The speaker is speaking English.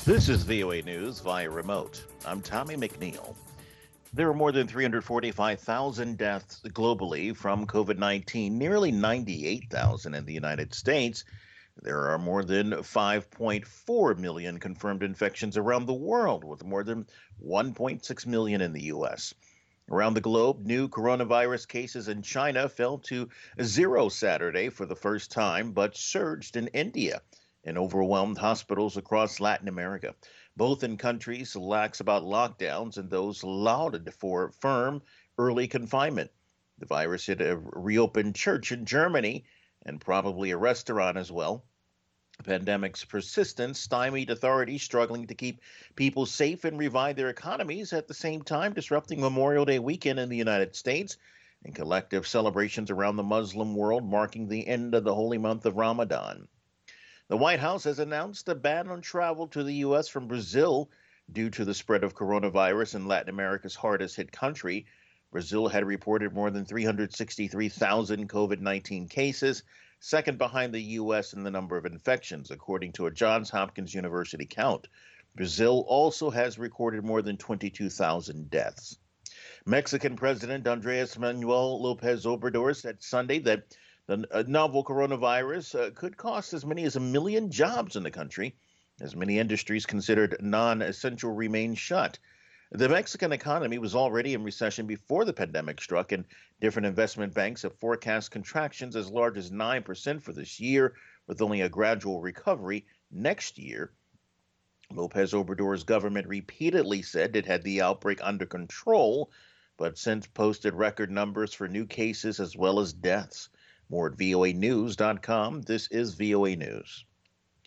This is VOA News via remote. I'm Tommy McNeil. There are more than 345,000 deaths globally from COVID 19, nearly 98,000 in the United States. There are more than 5.4 million confirmed infections around the world, with more than 1.6 million in the U.S. Around the globe, new coronavirus cases in China fell to zero Saturday for the first time, but surged in India and overwhelmed hospitals across Latin America, both in countries lax about lockdowns and those lauded for firm early confinement. The virus hit a reopened church in Germany and probably a restaurant as well. The pandemic's persistence stymied authorities struggling to keep people safe and revive their economies, at the same time disrupting Memorial Day weekend in the United States and collective celebrations around the Muslim world marking the end of the holy month of Ramadan. The White House has announced a ban on travel to the U.S. from Brazil due to the spread of coronavirus in Latin America's hardest hit country. Brazil had reported more than 363,000 COVID 19 cases, second behind the U.S. in the number of infections, according to a Johns Hopkins University count. Brazil also has recorded more than 22,000 deaths. Mexican President Andres Manuel Lopez Obrador said Sunday that the novel coronavirus could cost as many as 1 million jobs in the country, as many industries considered non-essential remain shut. The Mexican economy was already in recession before the pandemic struck, and different investment banks have forecast contractions as large as 9% for this year, with only a gradual recovery next year. Lopez Obrador's government repeatedly said it had the outbreak under control, but since posted record numbers for new cases as well as deaths. More at voanews.com. This is VOA News.